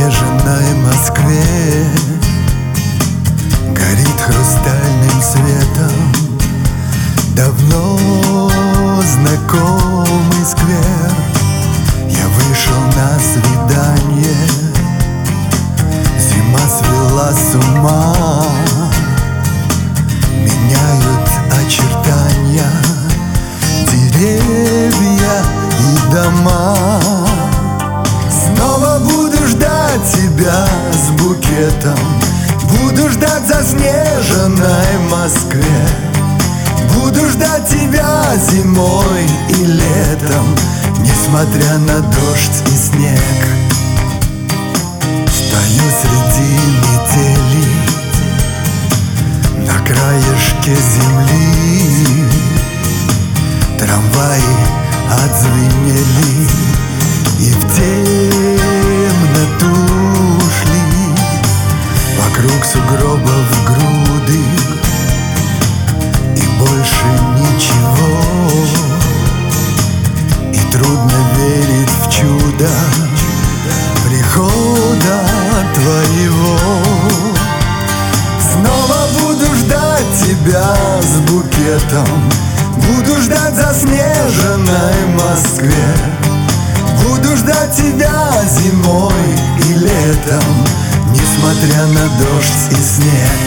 заснеженной Москве горит хрустальным светом давно знакомый сквер. Я вышел на свидание, зима свела с ума. Меняют очертания деревья и дома. Снова буду ждать тебя с букетом, буду ждать в заснеженной Москве. Буду ждать тебя зимой и летом, несмотря на дождь и снег. Стою среди метели на краешке земли. Трамваи отзвенели и в темноту ушли. Вокруг сугробов груды и больше ничего. И трудно верить в чудо прихода твоего. Снова буду ждать тебя с букетом, буду ждать в заснеженной Москве. Буду ждать тебя зимой и летом, несмотря на дождь и снег.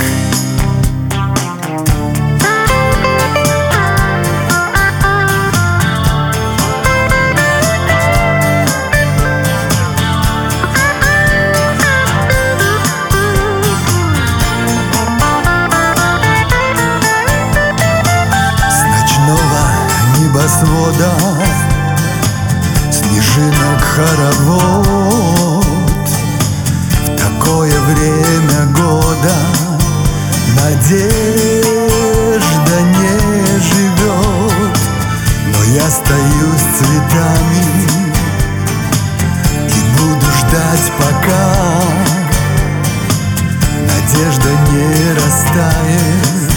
Небосвода снежинок хоровод. В такое время года надежда не живет. Но я стою с цветами и буду ждать, пока надежда не растает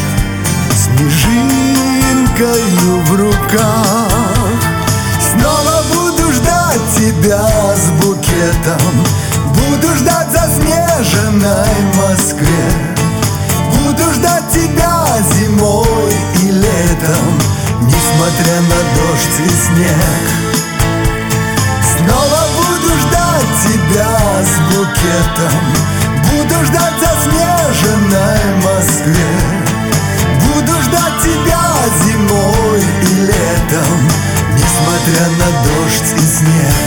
снежинкою в руках. Снова буду ждать тебя с букетом, буду ждать в заснеженной Москве. Буду ждать тебя зимой и летом, несмотря на дождь и снег. Снова буду ждать тебя с букетом, буду ждать в заснеженной Москве. Буду ждать тебя зимой и летом, несмотря на дождь и снег.